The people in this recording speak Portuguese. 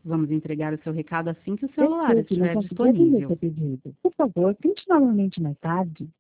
Vamos entregar o seu recado assim que o celular Desculpe, não estiver consegui atender disponível. seu pedido. Por favor, tente novamente mais tarde.